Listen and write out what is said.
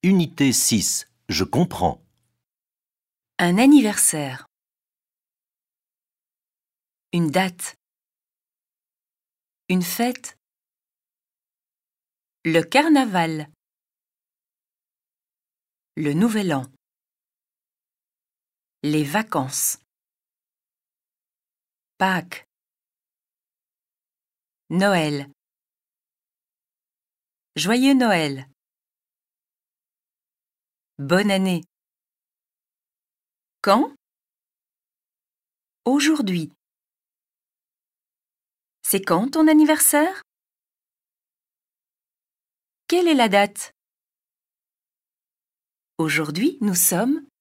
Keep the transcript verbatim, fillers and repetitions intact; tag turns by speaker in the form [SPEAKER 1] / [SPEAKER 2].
[SPEAKER 1] Unité six. Je comprends.
[SPEAKER 2] Un anniversaire. Une date. Une fête. Le carnaval. Le nouvel an. Les vacances. Pâques. Noël. Joyeux Noël. Bonne année. Quand? Aujourd'hui. C'est quand ton anniversaire? Quelle est la date? Aujourd'hui, nous sommes